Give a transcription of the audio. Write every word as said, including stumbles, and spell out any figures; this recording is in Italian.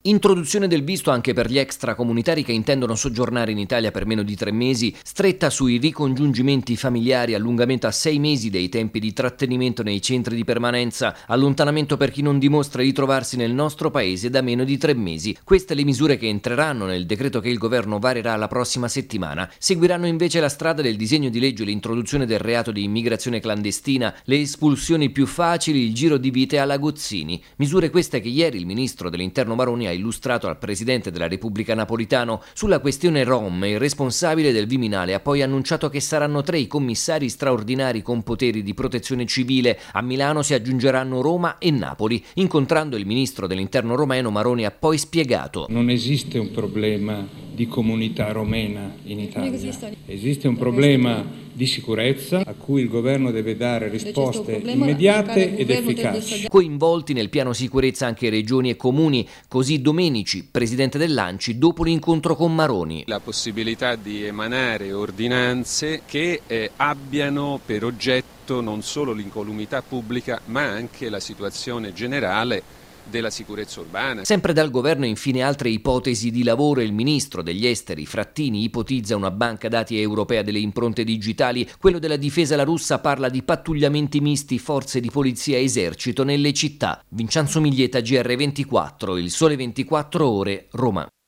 Introduzione del visto anche per gli extracomunitari che intendono soggiornare in Italia per meno di tre mesi, stretta sui ricongiungimenti familiari, allungamento a sei mesi dei tempi di trattenimento nei centri di permanenza, allontanamento per chi non dimostra di trovarsi nel nostro paese da meno di tre mesi. Queste le misure che entreranno nel decreto che il governo varerà la prossima settimana. Seguiranno invece la strada del disegno di legge l'introduzione del reato di immigrazione clandestina, le espulsioni più facili, il giro di vite alla Gozzini. Misure queste che ieri il ministro dell'Interno Maroni ha illustrato al Presidente della Repubblica Napolitano. Sulla questione Rom, il responsabile del Viminale ha poi annunciato che saranno tre i commissari straordinari con poteri di protezione civile. A Milano si aggiungeranno Roma e Napoli. Incontrando il ministro dell'Interno romeno, Maroni ha poi spiegato: non esiste un problema di comunità romena in Italia, esiste un problema di sicurezza a cui il governo deve dare risposte immediate ed efficaci. Coinvolti nel piano sicurezza anche regioni e comuni, così Domenici, presidente dell'Anci, dopo l'incontro con Maroni. La possibilità di emanare ordinanze che eh, abbiano per oggetto non solo l'incolumità pubblica ma anche la situazione generale della sicurezza urbana. Sempre dal governo infine altre ipotesi di lavoro. Il ministro degli esteri Frattini ipotizza una banca dati europea delle impronte digitali. Quello della difesa La Russa parla di pattugliamenti misti forze di polizia e esercito nelle città. Vincenzo Miglietta, G R ventiquattro, Il Sole ventiquattro Ore, Roma.